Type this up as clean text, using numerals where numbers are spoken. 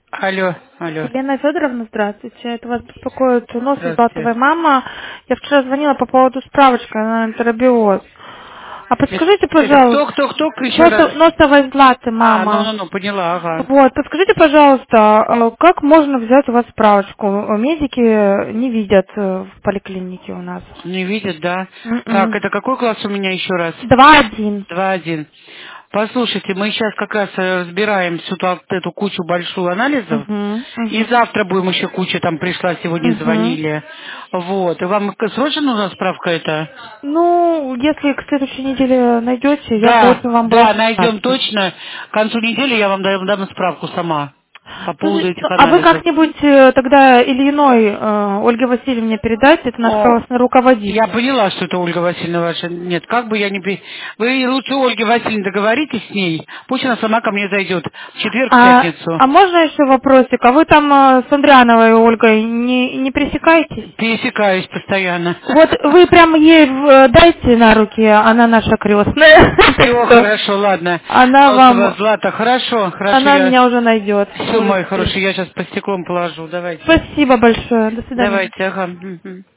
Алло, алло. Елена Федоровна, здравствуйте. Это вас беспокоит нос Здравствуйте. златовая мама. Я вчера звонила по поводу справочки на энтеробиоз. А подскажите, Это пожалуйста, кто еще раз? носовой златы, мама. Ну, поняла, ага. Вот, подскажите, пожалуйста, как можно взять у вас справочку? Медики не видят в поликлинике у нас. Не видят, да? Так, М-м. это какой класс у меня еще раз? 2-1. 2-1. Послушайте, мы сейчас как раз разбираем всю эту кучу большую анализов. Угу, И угу, завтра будем еще куча, там пришла, сегодня угу. звонили. Вот. И вам срочно нужна справка эта? Ну, если к следующей неделе найдете, я бы Да, очень вам была да, найдем признательна. точно. К концу недели я вам дам справку сама по поводу Слушай, этих а вы анализов. как-нибудь тогда Ильиной Ольге Васильевне передайте, это наш О, классный я руководитель. поняла, что это Ольга Васильевна ваша. Нет, как бы я не... Вы лучше Ольге Васильевне договоритесь с ней. Пусть она сама ко мне зайдет в четверг, в пятницу. А можно еще вопросик? А вы там с Андриановой Ольгой не пересекаетесь? Пересекаюсь постоянно. Вот вы прям ей дайте на руки, она наша крестная. Так Все, что хорошо, ладно. она Носова вам, Злата, хорошо, она я... меня уже найдет. Все, мой Можете. хороший, я сейчас по стеклом положу. Давайте. Спасибо большое. До свидания. Давайте, ага. Мгм.